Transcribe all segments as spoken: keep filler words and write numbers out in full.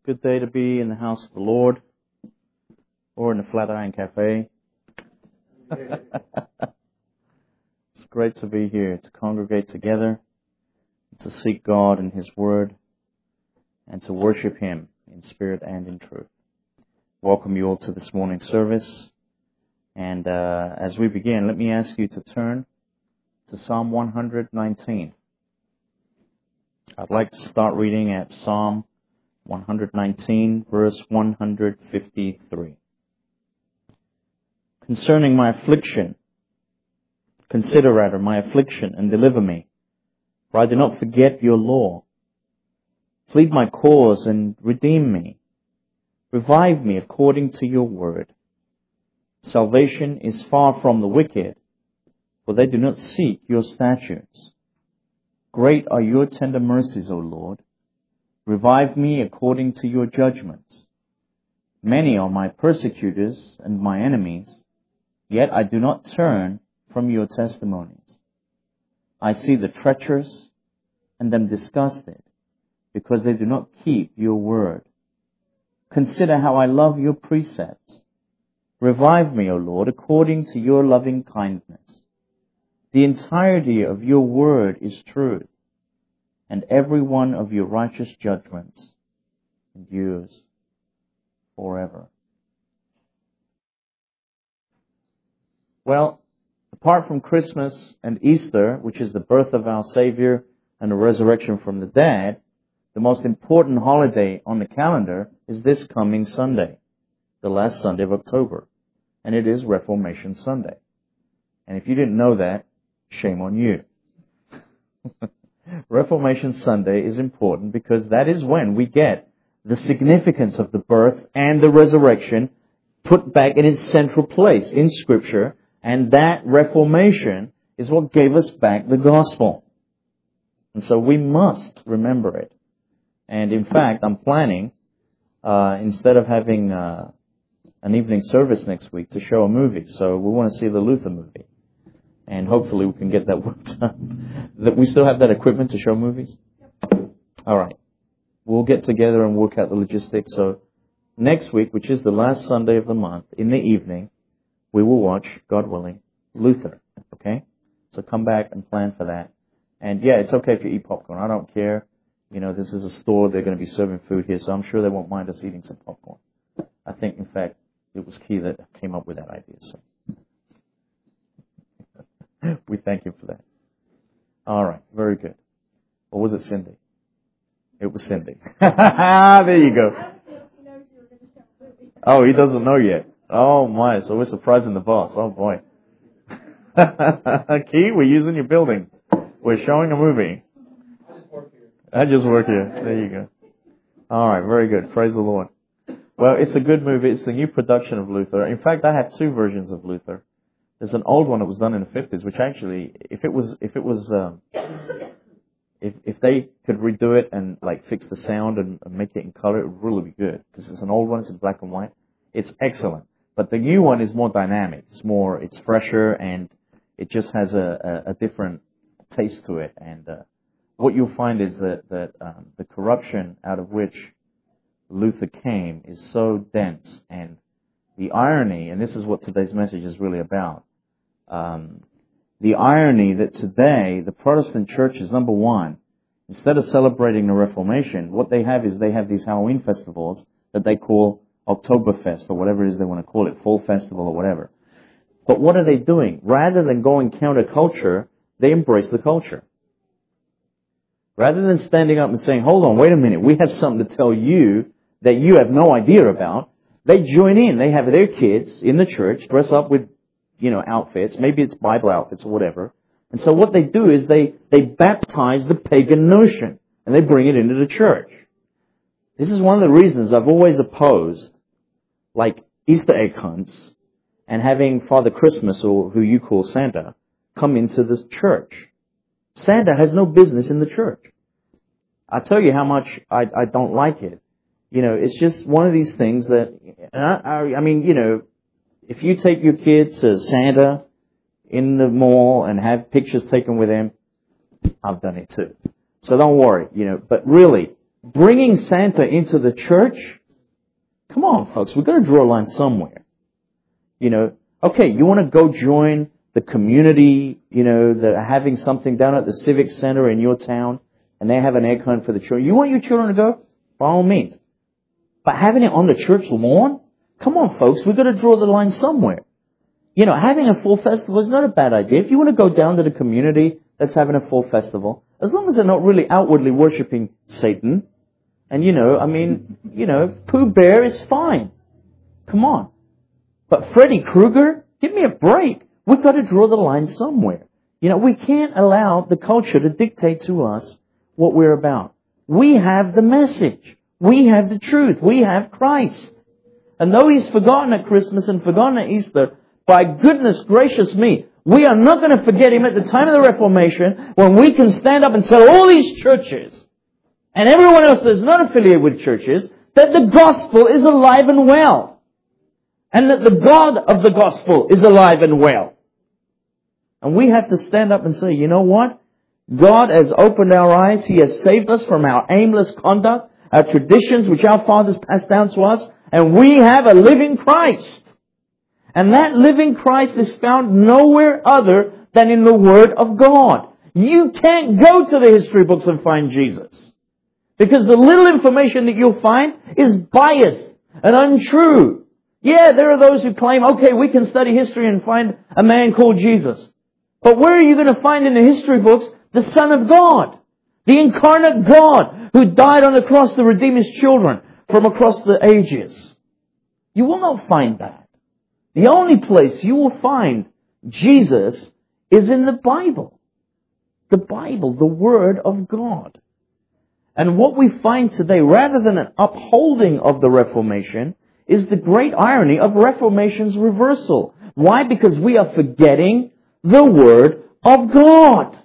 Good day to be in the house of the Lord or in the Flatiron Cafe. It's great to be here, to congregate together, to seek God and His Word, and to worship Him in spirit and in truth. Welcome you all to this morning's service. And uh, as we begin, let me ask you to turn to Psalm one nineteen. I'd like to start reading at Psalm one nineteen, verse one fifty-three. Concerning my affliction, consider rather my affliction and deliver me, for I do not forget your law. Plead my cause and redeem me. Revive me according to your word. Salvation is far from the wicked, for they do not seek your statutes. Great are your tender mercies, O Lord. Revive me according to your judgments. Many are my persecutors and my enemies, yet I do not turn from your testimonies. I see the treacherous and am disgusted, because they do not keep your word. Consider how I love your precepts. Revive me, O Lord, according to your loving kindness. The entirety of your word is truth, and every one of your righteous judgments endures forever. Well, apart from Christmas and Easter, which is the birth of our Savior and the resurrection from the dead, the most important holiday on the calendar is this coming Sunday, the last Sunday of October, and it is Reformation Sunday. And if you didn't know that, shame on you. Reformation Sunday is important because that is when we get the significance of the birth and the resurrection put back in its central place in Scripture, and that Reformation is what gave us back the gospel. And so we must remember it. And in fact, I'm planning, uh, instead of having uh, an evening service next week, to show a movie. So we want to see the Luther movie. And hopefully we can get that work done. That we still have that equipment to show movies? All right. We'll get together and work out the logistics. So next week, which is the last Sunday of the month, in the evening, we will watch, God willing, Luther. Okay? So come back and plan for that. And yeah, it's okay if you eat popcorn. I don't care. You know, this is a store. They're going to be serving food here, so I'm sure they won't mind us eating some popcorn. I think, in fact, it was Key that came up with that idea. So we thank him for that. All right. Very good. Or was it Cindy? It was Cindy. There you go. Oh, he doesn't know yet. Oh, my. So we're surprising the boss. Oh, boy. Key, we're using your building. We're showing a movie. I just work here. There you go. All right. Very good. Praise the Lord. Well, it's a good movie. It's the new production of Luther. In fact, I have two versions of Luther. There's an old one that was done in the fifties, which actually, if it was, if it was, um, if if they could redo it and like fix the sound and, and make it in color, it would really be good. Because it's an old one, it's in black and white. It's excellent. But the new one is more dynamic. It's more, it's fresher, and it just has a, a, a different taste to it. And uh, what you'll find is that that um, the corruption out of which Luther came is so dense, and the irony, and this is what today's message is really about. Um, the irony that today the Protestant churches, number one, instead of celebrating the Reformation, what they have is they have these Halloween festivals that they call Oktoberfest or whatever it is they want to call it, Fall Festival or whatever. But what are they doing? Rather than going counterculture, they embrace the culture. Rather than standing up and saying, hold on, wait a minute, we have something to tell you that you have no idea about, they join in. They have their kids in the church dress up with, you know, outfits. Maybe it's Bible outfits or whatever. And so what they do is they, they baptize the pagan notion and they bring it into the church. This is one of the reasons I've always opposed, like, Easter egg hunts and having Father Christmas, or who you call Santa, come into this church. Santa has no business in the church. I tell you how much I, I don't like it. You know, it's just one of these things that, and I, I, I mean, you know, if you take your kid to Santa in the mall and have pictures taken with him, I've done it too. So don't worry, you know, but really, bringing Santa into the church, come on, folks, we've got to draw a line somewhere. You know, okay, you want to go join the community, you know, that are having something down at the Civic Center in your town, and they have an egg hunt for the children. You want your children to go? By all means. But having it on the church lawn? Come on, folks, we've got to draw the line somewhere. You know, having a full festival is not a bad idea. If you want to go down to the community that's having a full festival, as long as they're not really outwardly worshiping Satan, and you know, I mean, you know, Pooh Bear is fine. Come on. But Freddy Krueger, give me a break. We've got to draw the line somewhere. You know, we can't allow the culture to dictate to us what we're about. We have the message. We have the truth. We have Christ. And though He's forgotten at Christmas and forgotten at Easter, by goodness gracious me, we are not going to forget Him at the time of the Reformation, when we can stand up and tell all these churches and everyone else that's not affiliated with churches that the gospel is alive and well. And that the God of the gospel is alive and well. And we have to stand up and say, you know what? God has opened our eyes. He has saved us from our aimless conduct, our traditions which our fathers passed down to us. And we have a living Christ. And that living Christ is found nowhere other than in the Word of God. You can't go to the history books and find Jesus. Because the little information that you'll find is biased and untrue. Yeah, there are those who claim, okay, we can study history and find a man called Jesus. But where are you going to find in the history books the Son of God? The incarnate God who died on the cross to redeem His children from across the ages. You will not find that. The only place you will find Jesus is in the Bible. The Bible, the Word of God. And what we find today, rather than an upholding of the Reformation, is the great irony of Reformation's reversal. Why? Because we are forgetting the Word of God.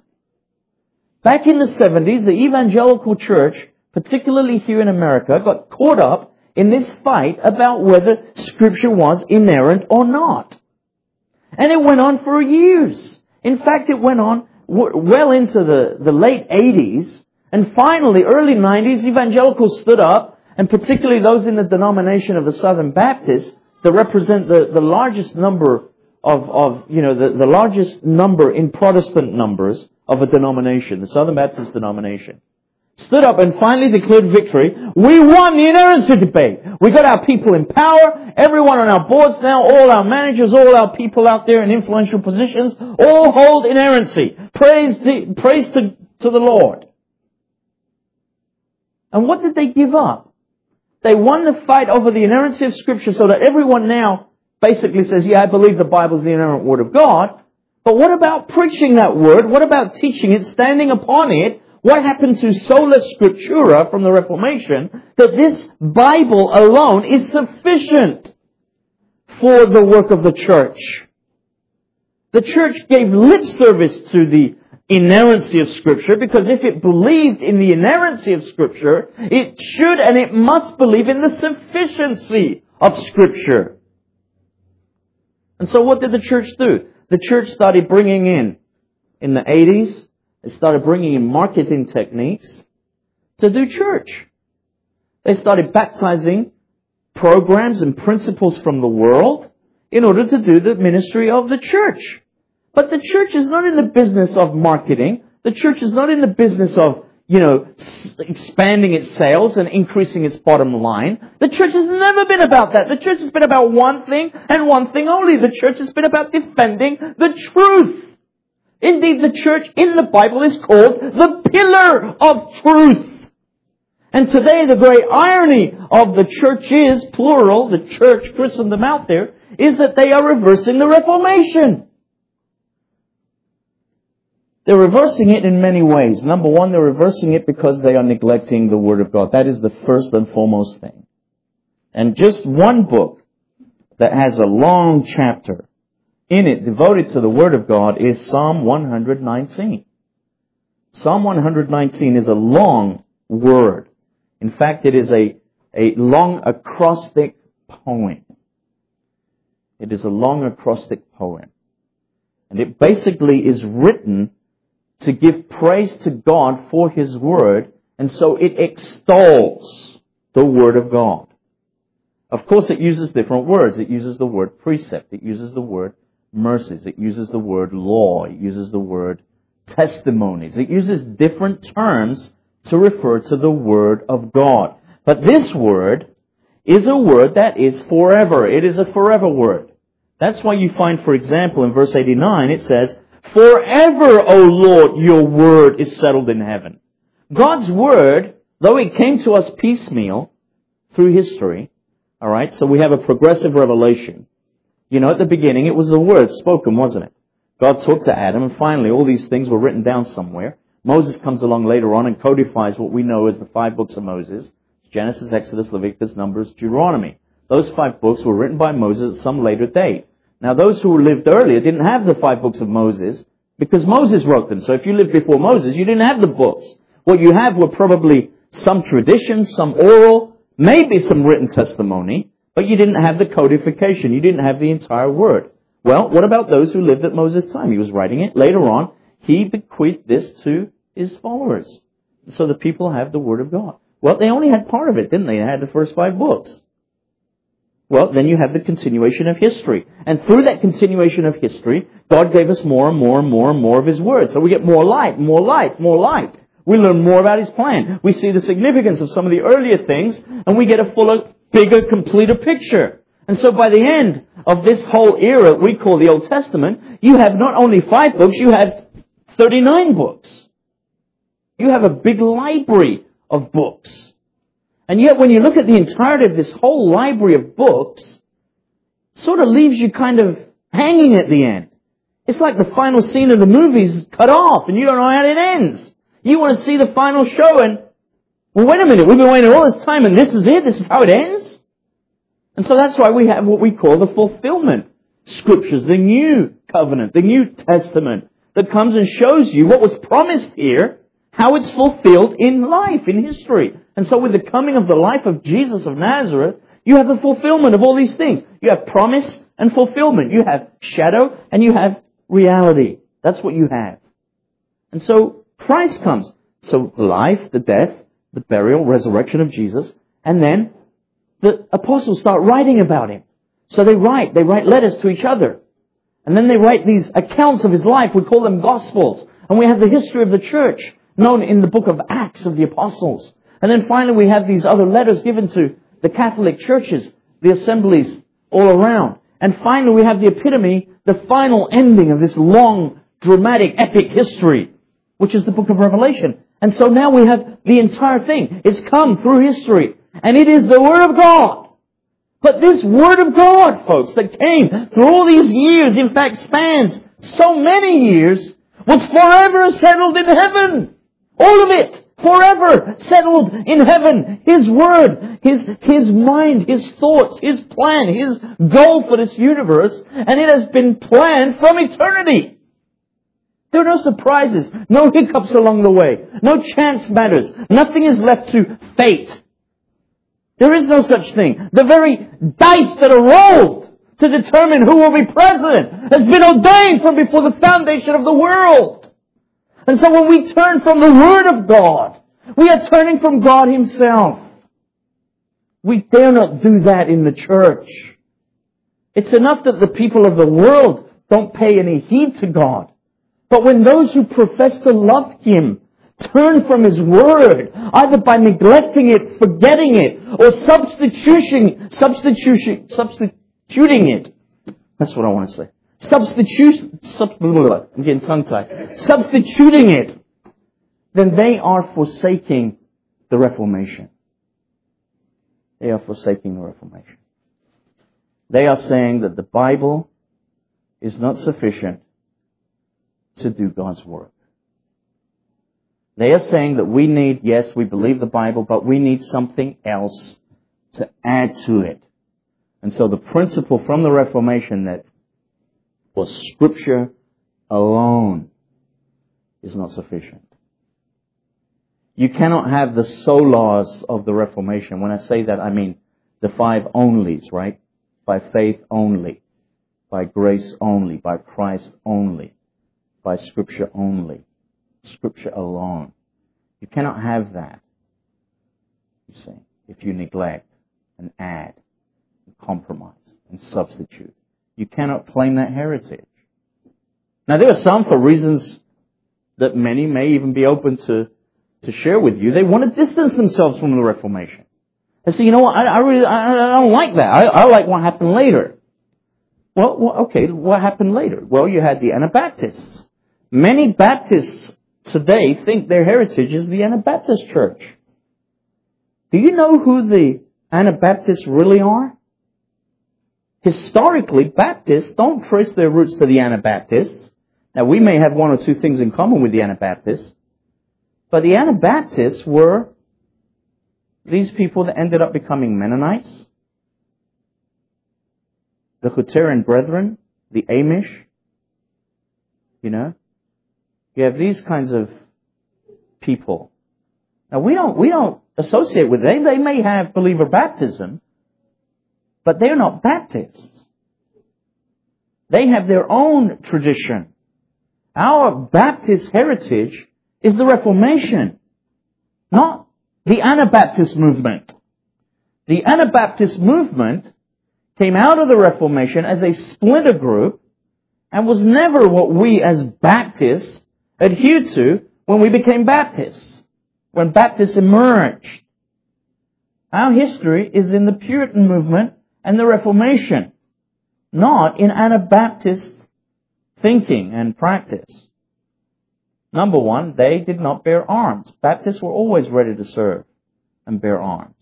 Back in the seventies, the evangelical church, particularly here in America, got caught up in this fight about whether Scripture was inerrant or not. And it went on for years. In fact, it went on well into the, the late eighties. And finally, early nineties, evangelicals stood up, and particularly those in the denomination of the Southern Baptists that represent the, the largest number of, of you know, the, the largest number in Protestant numbers of a denomination, the Southern Baptist denomination, stood up and finally declared victory. We won the inerrancy debate. We got our people in power, everyone on our boards now, all our managers, all our people out there in influential positions, all hold inerrancy. Praise, the, praise to, to the Lord. And what did they give up? They won the fight over the inerrancy of Scripture so that everyone now basically says, yeah, I believe the Bible is the inerrant Word of God. But what about preaching that Word? What about teaching it, standing upon it? What happened to sola scriptura from the Reformation? That this Bible alone is sufficient for the work of the church. The church gave lip service to the inerrancy of Scripture, because if it believed in the inerrancy of Scripture, it should and it must believe in the sufficiency of Scripture. And so what did the church do? The church started bringing in, in the eighties, they started bringing in marketing techniques to do church. They started baptizing programs and principles from the world in order to do the ministry of the church. But the church is not in the business of marketing. The church is not in the business of, you know, expanding its sales and increasing its bottom line. The church has never been about that. The church has been about one thing and one thing only. The church has been about defending the truth. Indeed, the church in the Bible is called the pillar of truth. And today the great irony of the church is, plural, the church, Christendom out there, is that they are reversing the Reformation. They're reversing it in many ways. Number one, they're reversing it because they are neglecting the Word of God. That is the first and foremost thing. And just one book that has a long chapter in it devoted to the Word of God is Psalm one nineteen. Psalm one nineteen is a long word. In fact, it is a, a long acrostic poem. It is a long acrostic poem. And it basically is written to give praise to God for His Word And so it extols the Word of God. Of course, it uses different words. It uses the word precept. It uses the word mercies. It uses the word law. It uses the word testimonies. It uses different terms to refer to the Word of God. But this word is a word that is forever. It is a forever word. That's why you find, for example, in verse eighty-nine, it says, "Forever, O Lord, your word is settled in heaven." God's word, though it came to us piecemeal through history, all right, so we have a progressive revelation. You know, at the beginning, it was the word spoken, wasn't it? God talked to Adam, and finally all these things were written down somewhere. Moses comes along later on and codifies what we know as the five books of Moses: Genesis, Exodus, Leviticus, Numbers, Deuteronomy. Those five books were written by Moses at some later date. Now, those who lived earlier didn't have the five books of Moses because Moses wrote them. So if you lived before Moses, you didn't have the books. What you have were probably some traditions, some oral, maybe some written testimony, but you didn't have the codification. You didn't have the entire word. Well, what about those who lived at Moses' time? He was writing it. Later on, he bequeathed this to his followers. So the people have the Word of God. Well, they only had part of it, didn't they? They had the first five books. Well, then you have the continuation of history. And through that continuation of history, God gave us more and more and more and more of His Word. So we get more light, more light, more light. We learn more about His plan. We see the significance of some of the earlier things, and we get a fuller, bigger, completer picture. And so by the end of this whole era we call the Old Testament, you have not only five books, you have thirty-nine books. You have a big library of books. And yet when you look at the entirety of this whole library of books, it sort of leaves you kind of hanging at the end. It's like the final scene of the movie's cut off and you don't know how it ends. You want to see the final show and, well, wait a minute, we've been waiting all this time and this is it? This is how it ends? And so that's why we have what we call the fulfillment scriptures, the new covenant, the New Testament that comes and shows you what was promised here, how it's fulfilled in life, in history. And so with the coming of the life of Jesus of Nazareth, you have the fulfillment of all these things. You have promise and fulfillment. You have shadow and you have reality. That's what you have. And so Christ comes. So life, the death, the burial, resurrection of Jesus, and then the apostles start writing about Him. So they write, they write letters to each other. And then they write these accounts of His life. We call them Gospels. And we have the history of the church known in the book of Acts of the Apostles. And then finally we have these other letters given to the Catholic churches, the assemblies all around. And finally we have the epitome, the final ending of this long, dramatic, epic history, which is the book of Revelation. And so now we have the entire thing. It's come through history. And it is the Word of God. But this Word of God, folks, that came through all these years, in fact spans so many years, was forever settled in heaven. All of it. Forever settled in heaven. His Word, His, His mind, His thoughts, His plan, His goal for this universe. And it has been planned from eternity. There are no surprises, no hiccups along the way, no chance matters. Nothing is left to fate. There is no such thing. The very dice that are rolled to determine who will be president has been ordained from before the foundation of the world. And so when we turn from the Word of God, we are turning from God Himself. We dare not do that in the church. It's enough that the people of the world don't pay any heed to God. But when those who profess to love Him turn from His Word, either by neglecting it, forgetting it, or substitution, substitution, substituting it. That's what I want to say. Substitution, sub, I'm getting tongue-tied. Substituting it. Then they are forsaking the Reformation. They are forsaking the Reformation. They are saying that the Bible is not sufficient to do God's work. They are saying that we need, yes, we believe the Bible, but we need something else to add to it. And so the principle from the Reformation that was Scripture alone is not sufficient. You cannot have the solas of the Reformation. When I say that, I mean the five onlys, right? By faith only, by grace only, by Christ only, by Scripture only. Scripture alone. You cannot have that, you see, if you neglect and add and compromise and substitute. You cannot claim that heritage. Now, there are some, for reasons that many may even be open to, to share with you, they want to distance themselves from the Reformation. They say, you know what, I, I really, I, I don't like that. I, I like what happened later. Well, well, okay, what happened later? Well, you had the Anabaptists. Many Baptists today think their heritage is the Anabaptist church. Do you know who the Anabaptists really are? Historically, Baptists don't trace their roots to the Anabaptists. Now, we may have one or two things in common with the Anabaptists, but the Anabaptists were these people that ended up becoming Mennonites, the Hutterian Brethren, the Amish, you know. You have these kinds of people. Now, we don't, we don't associate with them. They may have believer baptism, but they're not Baptists. They have their own tradition. Our Baptist heritage is the Reformation, not the Anabaptist movement. The Anabaptist movement came out of the Reformation as a splinter group and was never what we as Baptists adhered to when we became Baptists, when Baptists emerged. Our history is in the Puritan movement and the Reformation, not in Anabaptist thinking and practice. Number one, they did not bear arms. Baptists were always ready to serve and bear arms.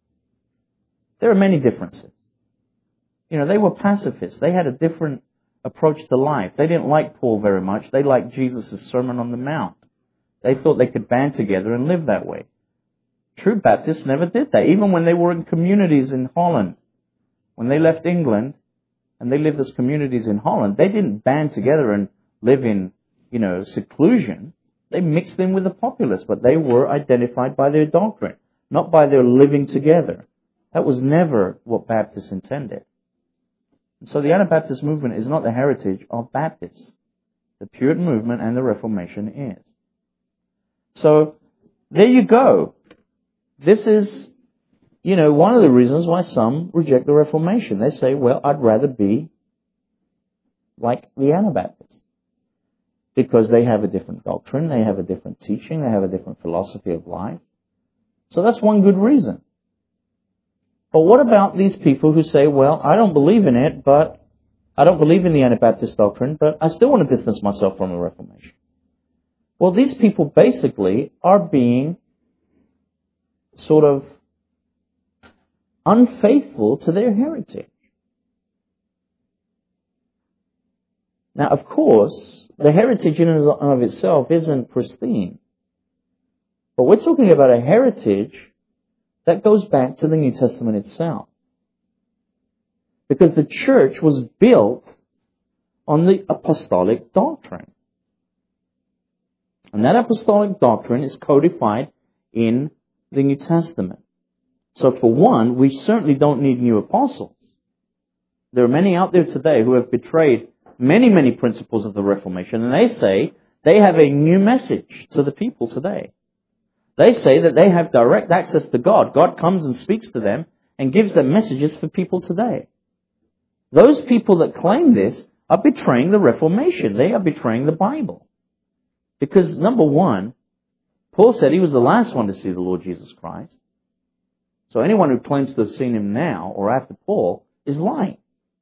There are many differences. You know, they were pacifists. They had a different approach to life. They didn't like Paul very much. They liked Jesus' Sermon on the Mount. They thought they could band together and live that way. True Baptists never did that. Even when they were in communities in Holland, when they left England and they lived as communities in Holland, they didn't band together and live in, you know, seclusion. They mixed in with the populace, but they were identified by their doctrine, not by their living together. That was never what Baptists intended. And so the Anabaptist movement is not the heritage of Baptists. The Puritan movement and the Reformation is. So, there you go. This is, you know, one of the reasons why some reject the Reformation. They say, well, I'd rather be like the Anabaptists. Because they have a different doctrine, they have a different teaching, they have a different philosophy of life. So that's one good reason. But what about these people who say, well, I don't believe in it, but I don't believe in the Anabaptist doctrine, but I still want to distance myself from the Reformation? Well, these people basically are being sort of unfaithful to their heritage. Now, of course, the heritage in and of itself isn't pristine. But we're talking about a heritage that goes back to the New Testament itself. Because the church was built on the apostolic doctrine. And that apostolic doctrine is codified in the New Testament. So for one, we certainly don't need new apostles. There are many out there today who have betrayed many, many principles of the Reformation, and they say they have a new message to the people today. They say that they have direct access to God. God comes and speaks to them and gives them messages for people today. Those people that claim this are betraying the Reformation. They are betraying the Bible. Because, number one, Paul said he was the last one to see the Lord Jesus Christ. So anyone who claims to have seen him now or after Paul is lying.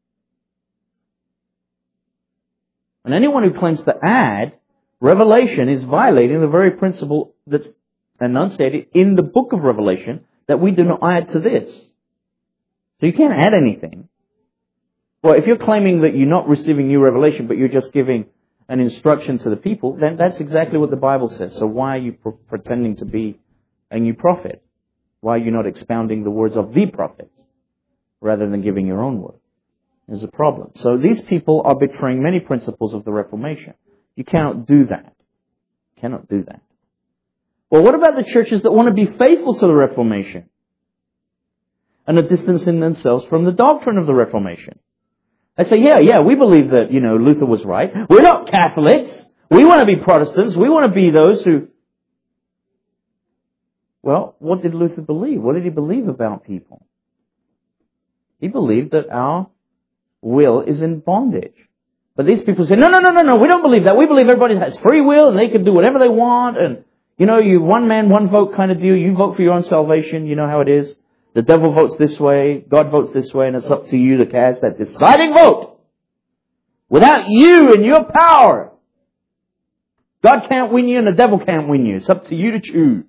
And anyone who claims to add revelation is violating the very principle that's enunciated in the book of Revelation, that we do not add to this. So you can't add anything. Well, if you're claiming that you're not receiving new revelation, but you're just giving an instruction to the people, then that's exactly what the Bible says. So why are you pre- pretending to be a new prophet? Why are you not expounding the words of the prophets rather than giving your own word? There's a problem. So these people are betraying many principles of the Reformation. You cannot do that. You cannot do that. Well, what about the churches that want to be faithful to the Reformation and are distancing themselves from the doctrine of the Reformation? They say, yeah, yeah, we believe that, you know, Luther was right. We're not Catholics. We want to be Protestants. We want to be those who... Well, what did Luther believe? What did he believe about people? He believed that our will is in bondage. But these people say, no, no, no, no, no, we don't believe that. We believe everybody has free will and they can do whatever they want. And, you know, you one man, one vote kind of deal. You vote for your own salvation. You know how it is. The devil votes this way. God votes this way. And it's up to you to cast that deciding vote. Without you and your power, God can't win you and the devil can't win you. It's up to you to choose.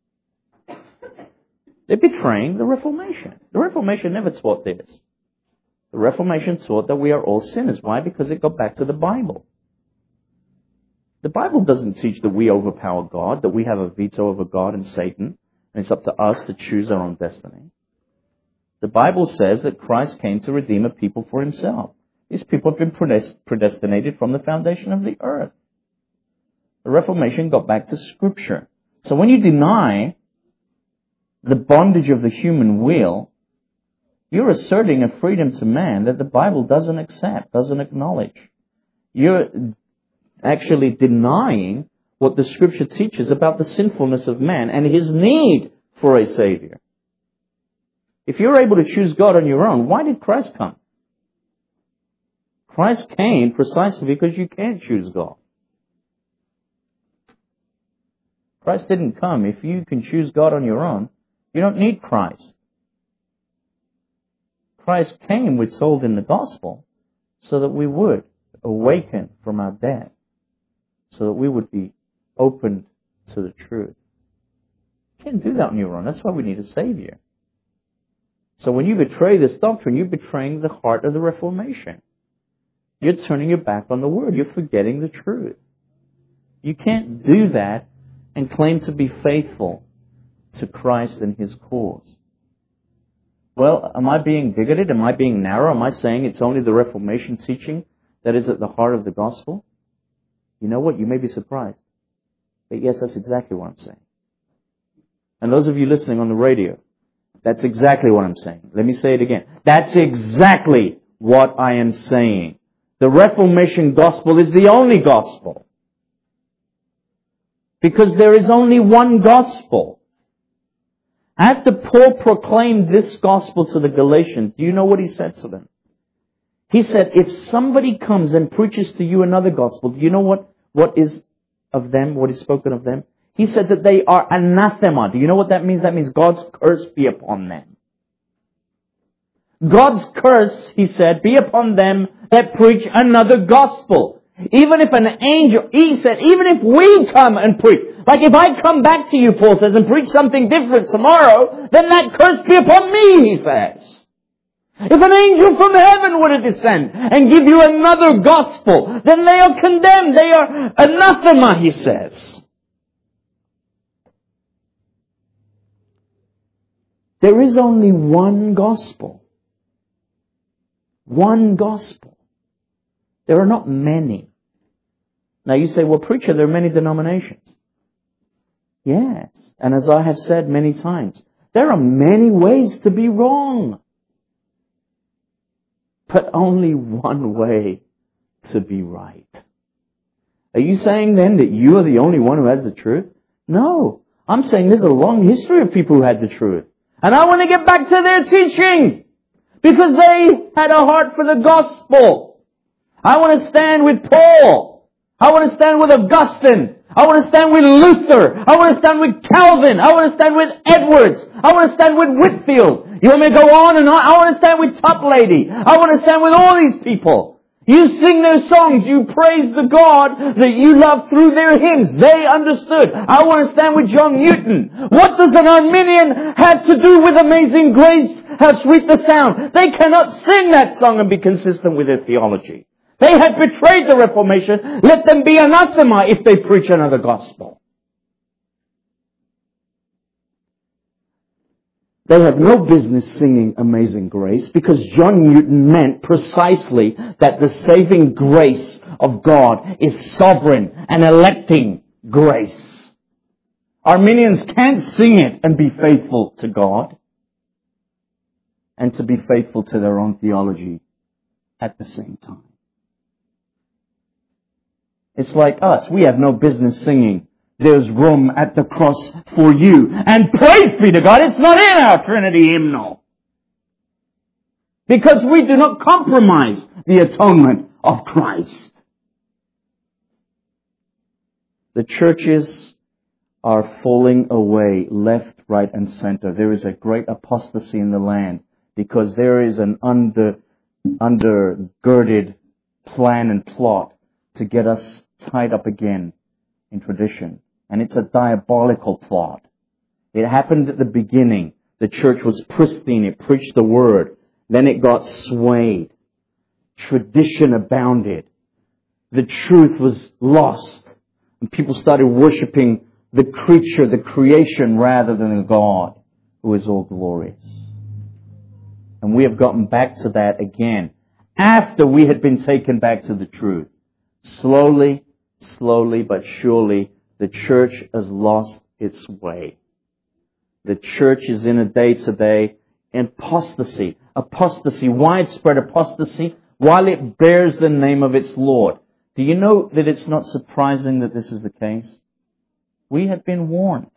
They're betraying the Reformation. The Reformation never taught this. The Reformation taught that we are all sinners. Why? Because it got back to the Bible. The Bible doesn't teach that we overpower God, that we have a veto over God and Satan, and it's up to us to choose our own destiny. The Bible says that Christ came to redeem a people for himself. These people have been predestinated from the foundation of the earth. The Reformation got back to Scripture. So when you deny the bondage of the human will, you're asserting a freedom to man that the Bible doesn't accept, doesn't acknowledge. You're actually denying what the Scripture teaches about the sinfulness of man and his need for a Savior. If you're able to choose God on your own, why did Christ come? Christ came precisely because you can't choose God. Christ didn't come. If you can choose God on your own, you don't need Christ. Christ came, we're told in the gospel, so that we would awaken from our death, so that we would be opened to the truth. You can't do that on your own. That's why we need a Savior. So when you betray this doctrine, you're betraying the heart of the Reformation. You're turning your back on the Word. You're forgetting the truth. You can't do that and claim to be faithful to Christ and His cause. Well, am I being bigoted? Am I being narrow? Am I saying it's only the Reformation teaching that is at the heart of the gospel? You know what? You may be surprised. But yes, that's exactly what I'm saying. And those of you listening on the radio, that's exactly what I'm saying. Let me say it again. That's exactly what I am saying. The Reformation gospel is the only gospel. Because there is only one gospel. After Paul proclaimed this gospel to the Galatians, do you know what he said to them? He said, if somebody comes and preaches to you another gospel, do you know what, what is of them, what is spoken of them? He said that they are anathema. Do you know what that means? That means God's curse be upon them. God's curse, he said, be upon them that preach another gospel. Even if an angel, he said, even if we come and preach, like if I come back to you, Paul says, and preach something different tomorrow, then that curse be upon me, he says. If an angel from heaven were to descend and give you another gospel, then they are condemned. They are anathema, he says. There is only one gospel. One gospel. There are not many. Now you say, well, preacher, there are many denominations. Yes. And as I have said many times, there are many ways to be wrong. But only one way to be right. Are you saying then that you are the only one who has the truth? No. I'm saying there's a long history of people who had the truth. And I want to get back to their teaching. Because they had a heart for the gospel. I want to stand with Paul. I want to stand with Augustine. I want to stand with Luther. I want to stand with Calvin. I want to stand with Edwards. I want to stand with Whitfield. You want me to go on and on? I want to stand with Toplady. I want to stand with all these people. You sing their songs. You praise the God that you love through their hymns. They understood. I want to stand with John Newton. What does an Arminian have to do with Amazing Grace? How sweet the sound. They cannot sing that song and be consistent with their theology. They have betrayed the Reformation. Let them be anathema if they preach another gospel. They have no business singing Amazing Grace because John Newton meant precisely that the saving grace of God is sovereign and electing grace. Arminians can't sing it and be faithful to God and to be faithful to their own theology at the same time. It's like us. We have no business singing there's room at the cross for you. And praise be to God, it's not in our Trinity hymnal. Because we do not compromise the atonement of Christ. The churches are falling away left, right, and center. There is a great apostasy in the land because there is an under, undergirded plan and plot to get us tied up again in tradition. And it's a diabolical plot. It happened at the beginning. The church was pristine. It preached the word. Then it got swayed. Tradition abounded. The truth was lost. And people started worshiping the creature, the creation, rather than the God who is all glorious. And we have gotten back to that again after we had been taken back to the truth. Slowly, slowly but surely, the church has lost its way. The church is in a day today apostasy. Apostasy, widespread apostasy, while it bears the name of its Lord. Do you know that it's not surprising that this is the case? We have been warned.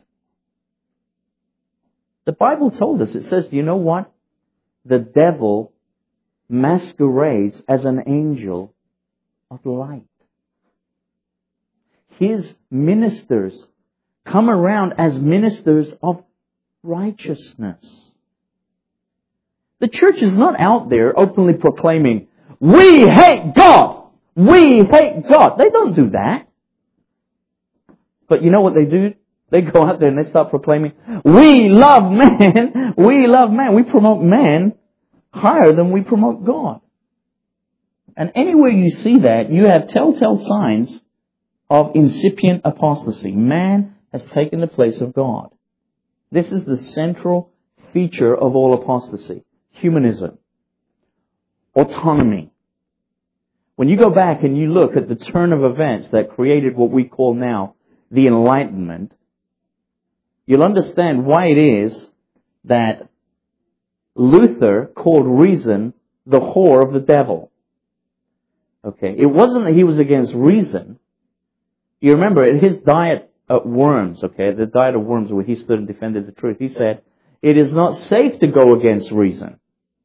The Bible told us, it says, do you know what? The devil masquerades as an angel of light. His ministers come around as ministers of righteousness. The church is not out there openly proclaiming, we hate God! We hate God! They don't do that. But you know what they do? They go out there and they start proclaiming, we love man! We love man! We promote man higher than we promote God. And anywhere you see that, you have telltale signs of incipient apostasy. Man has taken the place of God. This is the central feature of all apostasy. Humanism. Autonomy. When you go back and you look at the turn of events that created what we call now the Enlightenment, you'll understand why it is that Luther called reason the whore of the devil. Okay, it wasn't that he was against reason. You remember, at his diet of worms, okay, the diet of worms where he stood and defended the truth, he said, it is not safe to go against reason.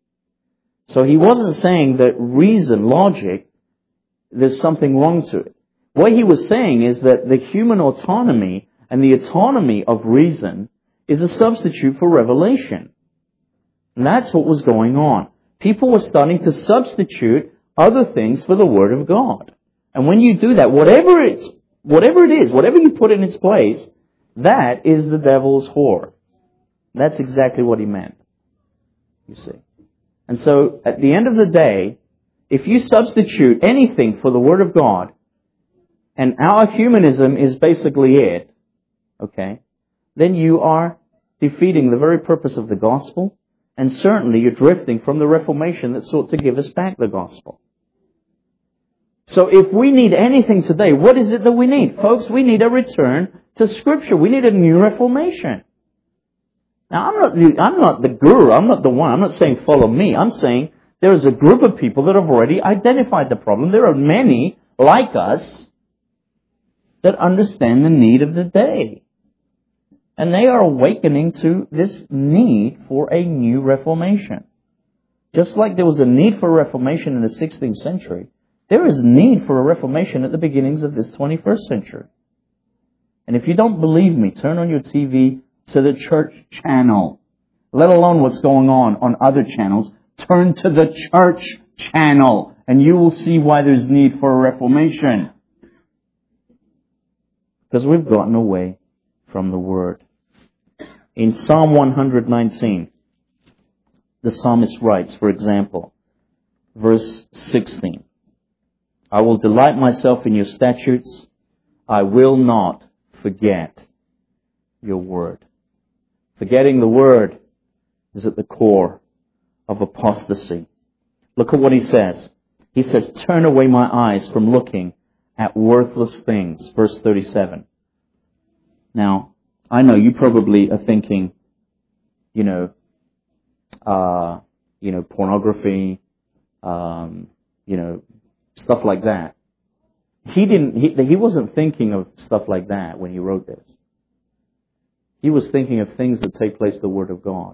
So he wasn't saying that reason, logic, there's something wrong to it. What he was saying is that the human autonomy and the autonomy of reason is a substitute for revelation. And that's what was going on. People were starting to substitute other things for the Word of God. And when you do that, whatever it's, whatever it is, whatever you put in its place, that is the devil's whore. That's exactly what he meant. You see. And so, at the end of the day, if you substitute anything for the Word of God, and our humanism is basically it, okay, then you are defeating the very purpose of the gospel, and certainly you're drifting from the Reformation that sought to give us back the gospel. So if we need anything today, what is it that we need? Folks, we need a return to Scripture. We need a new Reformation. Now, I'm not, the, I'm not the guru. I'm not the one. I'm not saying follow me. I'm saying there is a group of people that have already identified the problem. There are many like us that understand the need of the day. And they are awakening to this need for a new Reformation. Just like there was a need for a Reformation in the sixteenth century, there is need for a Reformation at the beginnings of this twenty-first century. And if you don't believe me, turn on your T V to the church channel. Let alone what's going on on other channels. Turn to the church channel and you will see why there's need for a Reformation. Because we've gotten away from the Word. In Psalm one nineteen, the psalmist writes, for example, verse sixteen, I will delight myself in your statutes. I will not forget your word. Forgetting the word is at the core of apostasy. Look at what he says. He says, turn away my eyes from looking at worthless things. Verse thirty-seven. Now, I know you probably are thinking, you know, uh, you know, pornography, um, you know, stuff like that. he didn't, he, he wasn't thinking of stuff like that when he wrote this. He was thinking of things that take place in the Word of God.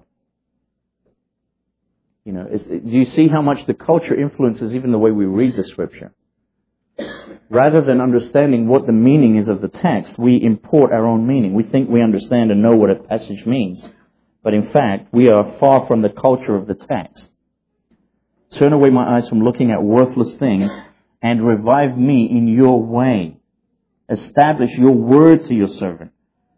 You know, it's, do you see how much the culture influences even the way we read the Scripture? Rather than understanding what the meaning is of the text, we import our own meaning. We think we understand and know what a passage means. But in fact, we are far from the culture of the text. Turn away my eyes from looking at worthless things and revive me in your way. Establish your word to your servant.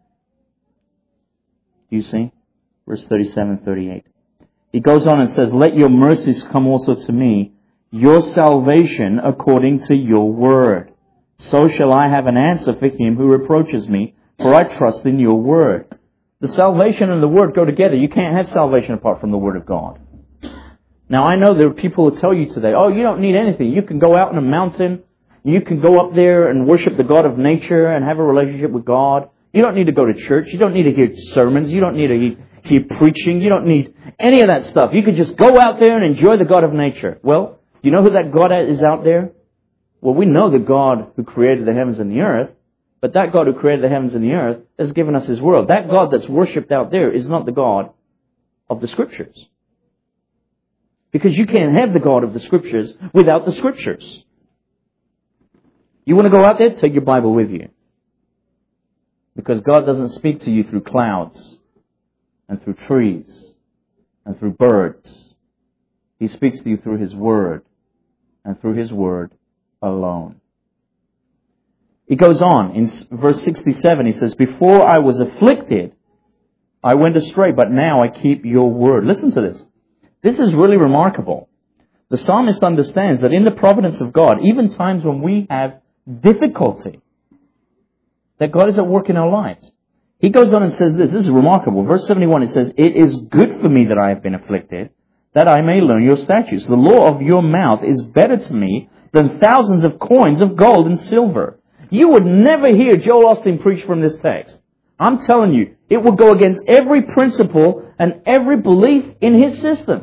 Do you see? Verse thirty-seven, thirty-eight. He goes on and says, let your mercies come also to me, your salvation according to your word. So shall I have an answer for him who reproaches me, for I trust in your word. The salvation and the word go together. You can't have salvation apart from the word of God. Now I know there are people who tell you today, oh, you don't need anything. You can go out on a mountain. You can go up there and worship the God of nature and have a relationship with God. You don't need to go to church. You don't need to hear sermons. You don't need to hear preaching. You don't need any of that stuff. You could just go out there and enjoy the God of nature. Well, you know who that God is out there? Well, we know the God who created the heavens and the earth, but that God who created the heavens and the earth has given us His world. That God that's worshipped out there is not the God of the Scriptures. Because you can't have the God of the Scriptures without the Scriptures. You want to go out there? Take your Bible with you. Because God doesn't speak to you through clouds and through trees and through birds. He speaks to you through His Word and through His Word alone. He goes on in verse sixty-seven. He says, before I was afflicted, I went astray, but now I keep your word. Listen to this. This is really remarkable. The psalmist understands that in the providence of God, even times when we have difficulty, that God is at work in our lives. He goes on and says this. This is remarkable. Verse seventy-one, it says, it is good for me that I have been afflicted, that I may learn your statutes. The law of your mouth is better to me than thousands of coins of gold and silver. You would never hear Joel Osteen preach from this text. I'm telling you, it will go against every principle and every belief in his system.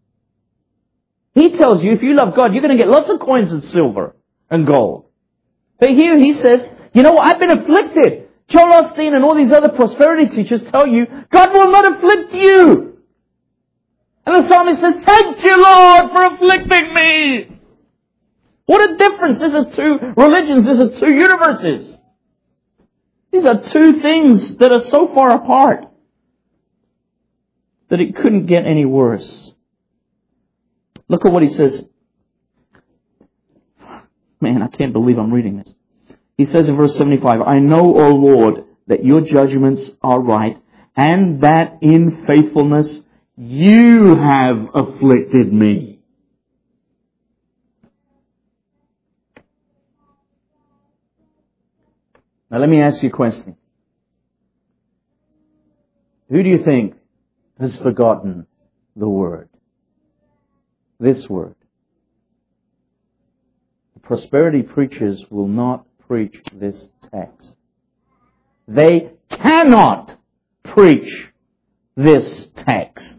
He tells you if you love God, you're going to get lots of coins and silver and gold. But here he says, you know what, I've been afflicted. Joel Osteen and all these other prosperity teachers tell you, God will not afflict you. And the psalmist says, thank you, Lord, for afflicting me. What a difference. This is two religions. This is two universes. These are two things that are so far apart that it couldn't get any worse. Look at what he says. Man, I can't believe I'm reading this. He says in verse seventy-five, I know, O Lord, that your judgments are right, and that in faithfulness you have afflicted me. Now let me ask you a question. Who do you think has forgotten the word? This word. The prosperity preachers will not preach this text. They cannot preach this text.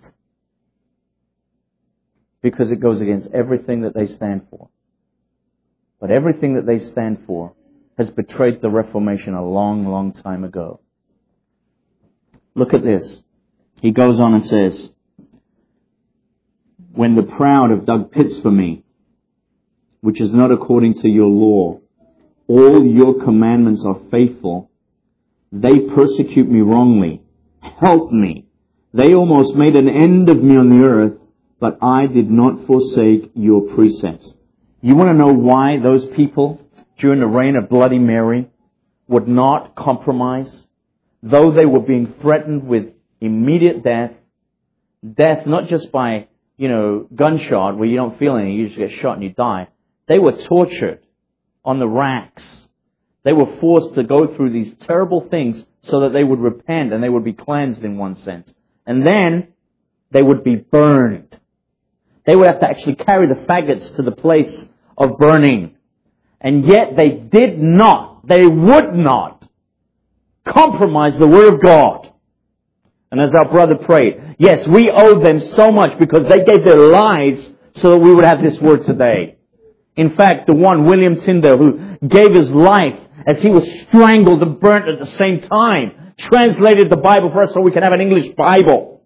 Because it goes against everything that they stand for. But everything that they stand for has betrayed the Reformation a long, long time ago. Look at this. He goes on and says, when the proud have dug pits for me, which is not according to your law, all your commandments are faithful, they persecute me wrongly. Help me. They almost made an end of me on the earth, but I did not forsake your precepts. You want to know why those people during the reign of Bloody Mary would not compromise? Though they were being threatened with immediate death, death not just by, you know, gunshot where you don't feel anything, you just get shot and you die. They were tortured on the racks. They were forced to go through these terrible things so that they would repent and they would be cleansed in one sense. And then they would be burned. They would have to actually carry the faggots to the place of burning. And yet they did not, they would not compromise the Word of God. And as our brother prayed, yes, we owe them so much because they gave their lives so that we would have this Word today. In fact, the one, William Tyndale, who gave his life as he was strangled and burnt at the same time, translated the Bible for us so we can have an English Bible.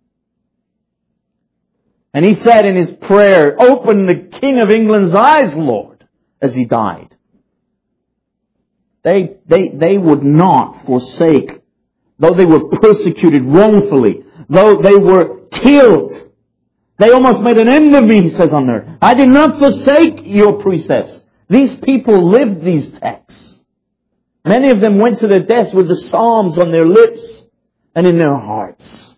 And he said in his prayer, "Open the King of England's eyes, Lord," as he died. They, they, they would not forsake, though they were persecuted wrongfully, though they were killed. They almost made an end of me, he says on earth. I did not forsake your precepts. These people lived these texts. Many of them went to their deaths with the Psalms on their lips and in their hearts.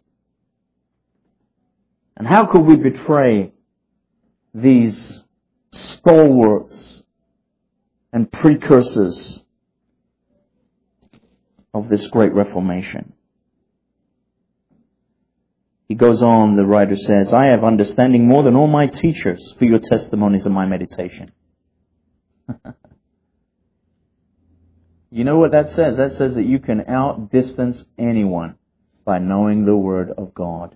And how could we betray these stalwarts and precursors of this great Reformation? He goes on, the writer says, "I have understanding more than all my teachers, for your testimonies and my meditation." You know what that says? That says that you can outdistance anyone by knowing the Word of God.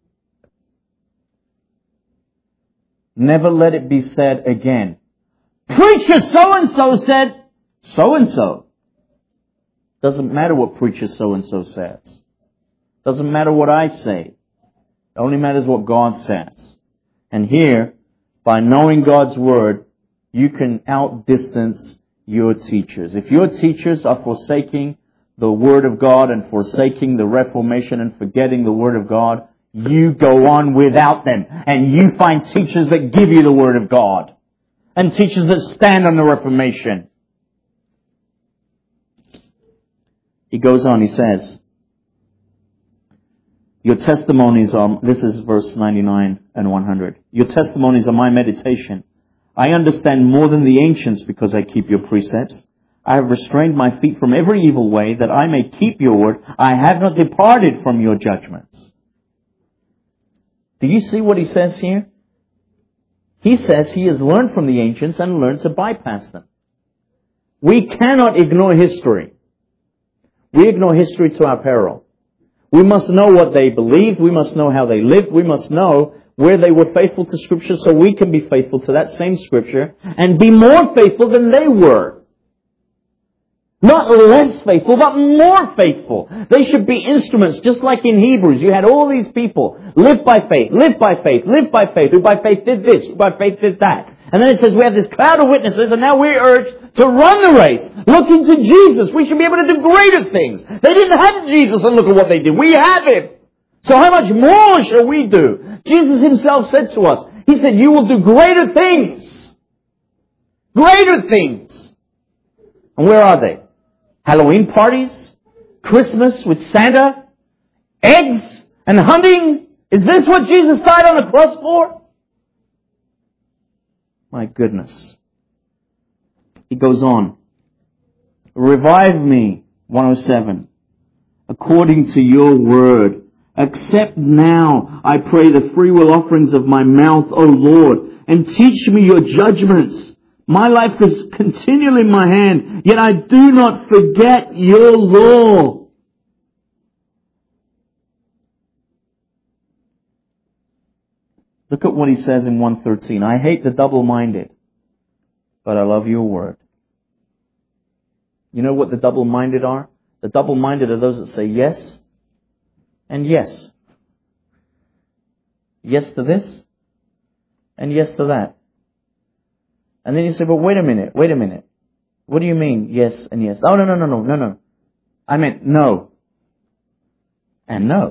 Never let it be said again, "Preacher so-and-so said so-and-so." Doesn't matter what preacher so-and-so says. Doesn't matter what I say. It only matters what God says. And here, by knowing God's Word, you can outdistance your teachers. If your teachers are forsaking the Word of God and forsaking the Reformation and forgetting the Word of God, you go on without them. And you find teachers that give you the Word of God. And teachers that stand on the Reformation. He goes on, he says, "Your testimonies are," this is verse ninety-nine and one hundred. "Your testimonies are my meditation. I understand more than the ancients because I keep your precepts. I have restrained my feet from every evil way that I may keep your word. I have not departed from your judgments." Do you see what he says here? He says he has learned from the ancients and learned to bypass them. We cannot ignore history. We ignore history to our peril. We must know what they believed. We must know how they lived. We must know where they were faithful to Scripture so we can be faithful to that same Scripture and be more faithful than they were. Not less faithful, but more faithful. They should be instruments, just like in Hebrews. You had all these people, live by faith, live by faith, live by faith, who by faith did this, who by faith did that. And then it says we have this cloud of witnesses, and now we're urged to run the race, looking to Jesus. We should be able to do greater things. They didn't have Jesus, and look at what they did. We have Him. So how much more shall we do? Jesus Himself said to us, He said, "You will do greater things." Greater things. And where are they? Halloween parties? Christmas with Santa? Eggs and hunting? Is this what Jesus died on the cross for? My goodness. He goes on. "Revive me," one oh seven, "according to your word. Accept now, I pray, the freewill offerings of my mouth, O Lord, and teach me your judgments. My life is continually in my hand, yet I do not forget your law." Look at what he says in one thirteen. "I hate the double-minded, but I love your word." You know what the double-minded are? The double-minded are those that say yes and yes. Yes to this and yes to that. And then you say, "But wait a minute, wait a minute. What do you mean yes and yes?" "Oh, no, no, no, no, no, no. I meant no and no."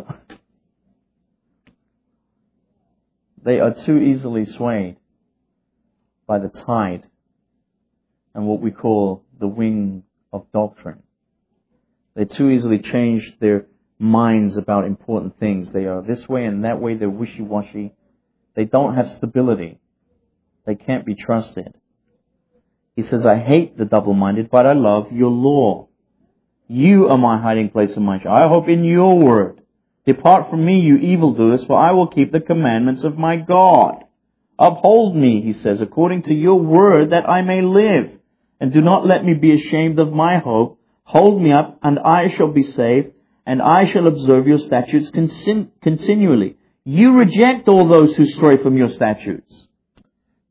They are too easily swayed by the tide and what we call the wind of doctrine. They too easily change their minds about important things. They are this way and that way. They're wishy-washy. They don't have stability. They can't be trusted. He says, "I hate the double-minded, but I love your law. You are my hiding place and my joy. I hope in your word. Depart from me, you evildoers, for I will keep the commandments of my God. Uphold me," he says, "according to your word, that I may live. And do not let me be ashamed of my hope. Hold me up, and I shall be saved, and I shall observe your statutes continu- continually." You reject all those who stray from your statutes.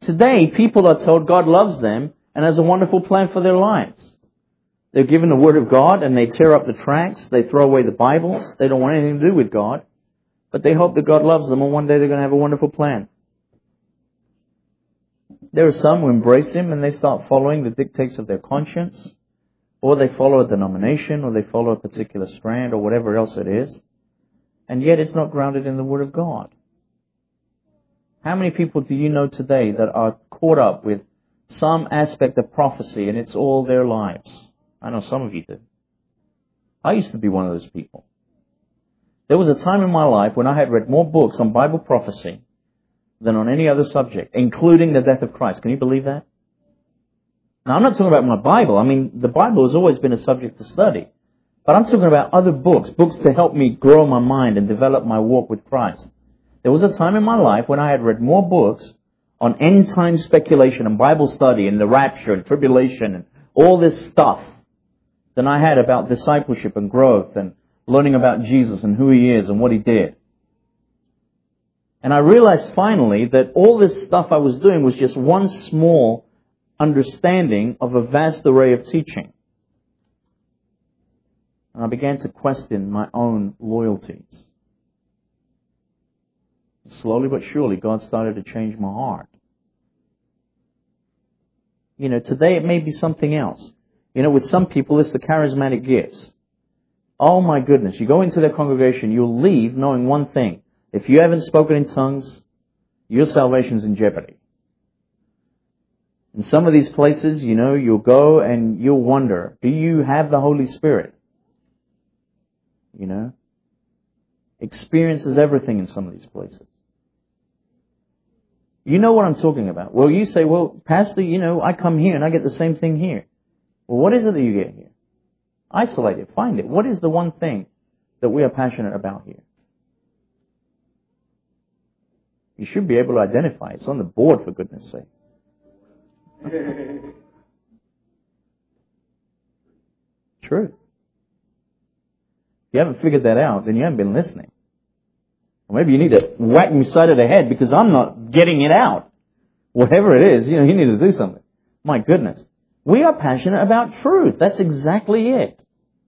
Today, people are told God loves them and has a wonderful plan for their lives. They're given the Word of God and they tear up the tracts. They throw away the Bibles. They don't want anything to do with God. But they hope that God loves them and one day they're going to have a wonderful plan. There are some who embrace Him and they start following the dictates of their conscience, or they follow a denomination, or they follow a particular strand, or whatever else it is, and yet it's not grounded in the Word of God. How many people do you know today that are caught up with some aspect of prophecy and it's all their lives? I know some of you do. I used to be one of those people. There was a time in my life when I had read more books on Bible prophecy than on any other subject, including the death of Christ. Can you believe that? Now, I'm not talking about my Bible. I mean, the Bible has always been a subject to study. But I'm talking about other books, books to help me grow my mind and develop my walk with Christ. There was a time in my life when I had read more books on end-time speculation and Bible study and the rapture and tribulation and all this stuff than I had about discipleship and growth and learning about Jesus and who He is and what He did. And I realized finally that all this stuff I was doing was just one small understanding of a vast array of teaching. And I began to question my own loyalties. Slowly but surely, God started to change my heart. You know, today it may be something else. You know, with some people, it's the charismatic gifts. Oh my goodness, you go into their congregation, you'll leave knowing one thing. If you haven't spoken in tongues, your salvation's in jeopardy. In some of these places, you know, you'll go and you'll wonder, do you have the Holy Spirit? You know? Experience is everything in some of these places. You know what I'm talking about. Well, you say, well, Pastor, you know, I come here and I get the same thing here. Well, what is it that you get here? Isolate it. Find it. What is the one thing that we are passionate about here? You should be able to identify. It's on the board, for goodness sake. True. If you haven't figured that out, then you haven't been listening. Or maybe you need to whack me side of the head because I'm not getting it out. Whatever it is, you know, you need to do something. My goodness. We are passionate about truth. That's exactly it.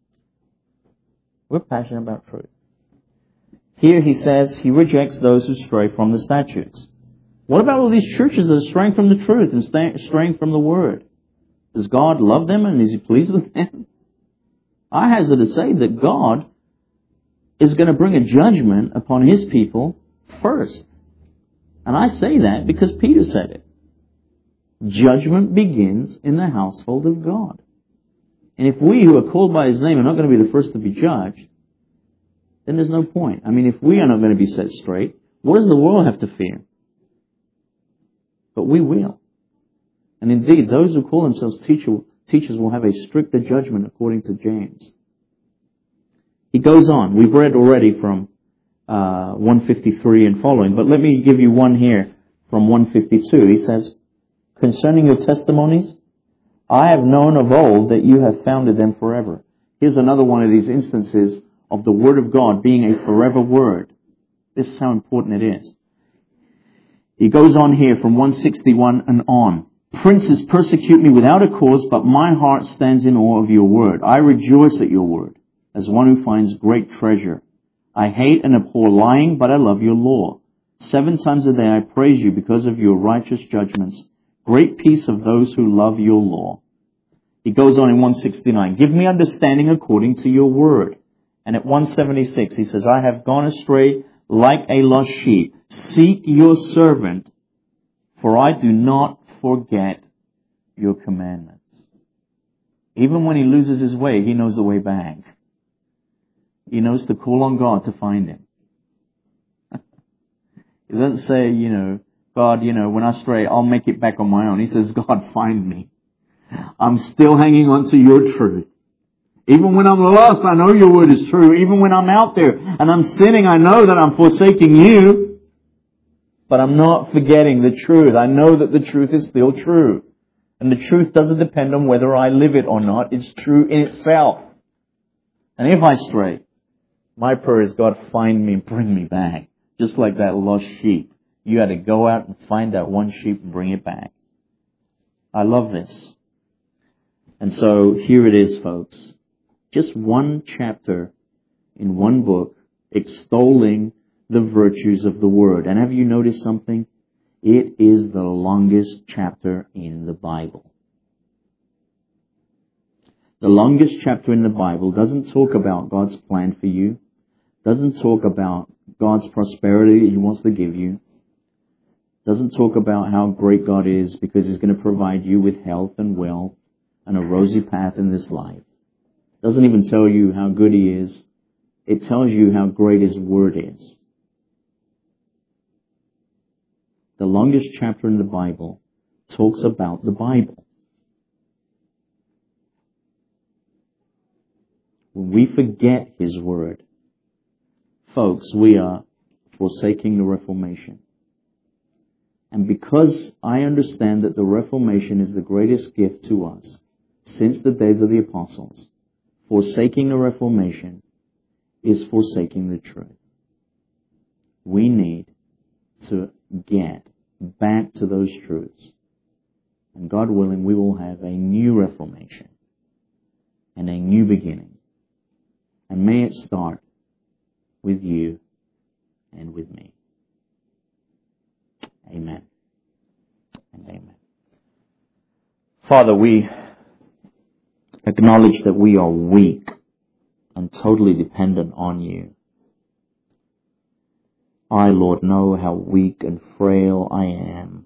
We're passionate about truth. Here he says he rejects those who stray from the statutes. What about all these churches that are straying from the truth and straying from the Word? Does God love them and is He pleased with them? I hazard to say that God is going to bring a judgment upon His people first. And I say that because Peter said it. Judgment begins in the household of God. And if we who are called by His name are not going to be the first to be judged, then there's no point. I mean, if we are not going to be set straight, what does the world have to fear? But we will. And indeed, those who call themselves teacher, teachers will have a stricter judgment according to James. He goes on. We've read already from uh, one fifty-three and following, but let me give you one here from one fifty-two. He says, concerning your testimonies, I have known of old that you have founded them forever. Here's another one of these instances of the Word of God being a forever Word. This is how important it is. He goes on here from one sixty-one and on. Princes persecute me without a cause, but my heart stands in awe of your Word. I rejoice at your Word, as one who finds great treasure. I hate and abhor lying, but I love your law. Seven times a day I praise you because of your righteous judgments. Great peace of those who love your law. He goes on in one sixty-nine. Give me understanding according to your word. And at one seventy-six he says, I have gone astray like a lost sheep. Seek your servant, for I do not forget your commandments. Even when he loses his way, he knows the way back. He knows to call on God to find him. He doesn't say, you know, God, you know, when I stray, I'll make it back on my own. He says, God, find me. I'm still hanging on to your truth. Even when I'm lost, I know your word is true. Even when I'm out there and I'm sinning, I know that I'm forsaking you. But I'm not forgetting the truth. I know that the truth is still true. And the truth doesn't depend on whether I live it or not. It's true in itself. And if I stray, my prayer is, God, find me and bring me back. Just like that lost sheep. You had to go out and find that one sheep and bring it back. I love this. And so here it is, folks. Just one chapter in one book extolling the virtues of the Word. And have you noticed something? It is the longest chapter in the Bible. The longest chapter in the Bible doesn't talk about God's plan for you, doesn't talk about God's prosperity that He wants to give you, doesn't talk about how great God is because He's going to provide you with health and wealth and a rosy path in this life. Doesn't even tell you how good He is. It tells you how great His Word is. The longest chapter in the Bible talks about the Bible. When we forget His Word, folks, we are forsaking the Reformation. And because I understand that the Reformation is the greatest gift to us since the days of the apostles, forsaking the Reformation is forsaking the truth. We need to get back to those truths. And God willing, we will have a new Reformation and a new beginning. And may it start with you and with me. Amen and amen. Father, we acknowledge that we are weak and totally dependent on you. I, Lord, know how weak and frail I am.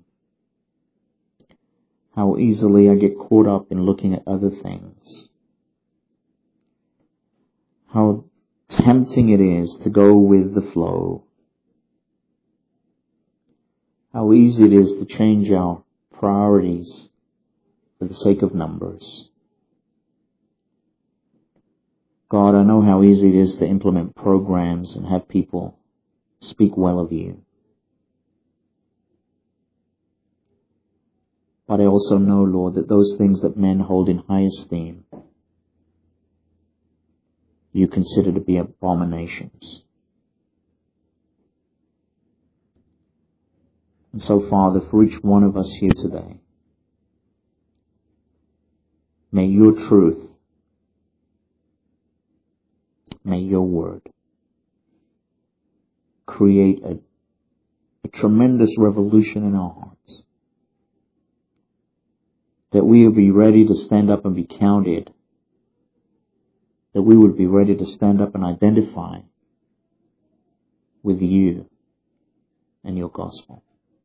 How easily I get caught up in looking at other things. How tempting it is to go with the flow. How easy it is to change our priorities for the sake of numbers. God, I know how easy it is to implement programs and have people speak well of you. But I also know, Lord, that those things that men hold in high esteem, you consider to be abominations. And so, Father, for each one of us here today, may your truth, may your word create a, a tremendous revolution in our hearts. That we will be ready to stand up and be counted. That we would be ready to stand up and identify with you and your gospel.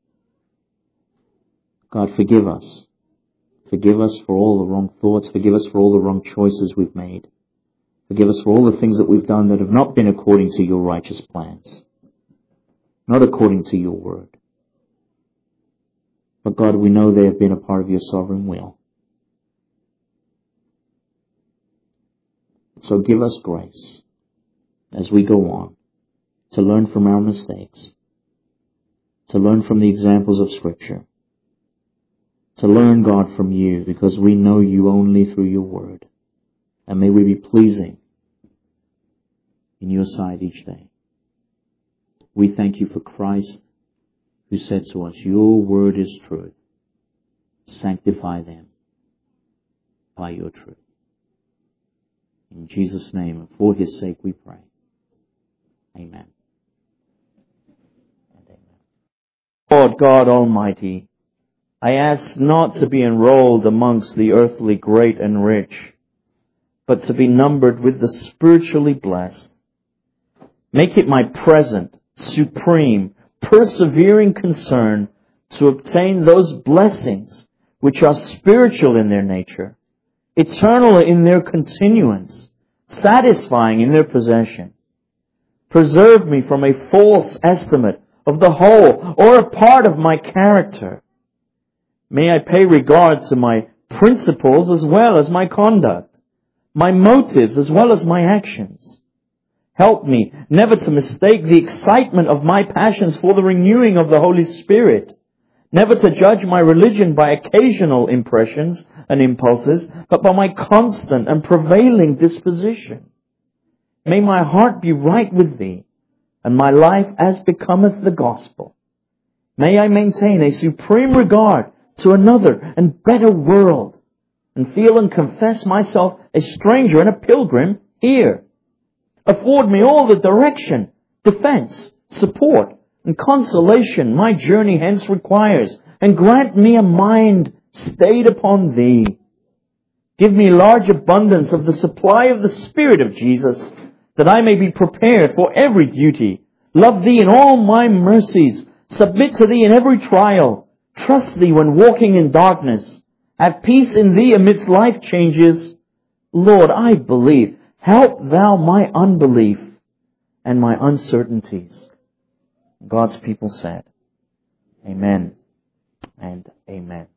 God, forgive us. Forgive us for all the wrong thoughts. Forgive us for all the wrong choices we've made. Forgive us for all the things that we've done that have not been according to your righteous plans. Not according to your word. But God, we know they have been a part of your sovereign will. So give us grace as we go on to learn from our mistakes, to learn from the examples of Scripture, to learn, God, from you, because we know you only through your word. And may we be pleasing in your sight each day. We thank you for Christ, who said to us, your word is truth. Sanctify them by your truth. In Jesus' name and for his sake we pray. Amen. And amen. Lord God Almighty, I ask not to be enrolled amongst the earthly great and rich, but to be numbered with the spiritually blessed. Make it my present, supreme, persevering concern to obtain those blessings which are spiritual in their nature, eternal in their continuance, satisfying in their possession. Preserve me from a false estimate of the whole or a part of my character. May I pay regard to my principles as well as my conduct, my motives as well as my actions. Help me never to mistake the excitement of my passions for the renewing of the Holy Spirit, never to judge my religion by occasional impressions and impulses, but by my constant and prevailing disposition. May my heart be right with thee, and my life as becometh the gospel. May I maintain a supreme regard to another and better world, and feel and confess myself a stranger and a pilgrim here. Afford me all the direction, defense, support, and consolation my journey hence requires, and grant me a mind stayed upon Thee. Give me large abundance of the supply of the Spirit of Jesus, that I may be prepared for every duty, love Thee in all my mercies, submit to Thee in every trial, trust Thee when walking in darkness, have peace in Thee amidst life changes. Lord, I believe. Help Thou my unbelief and my uncertainties. God's people said, Amen and Amen.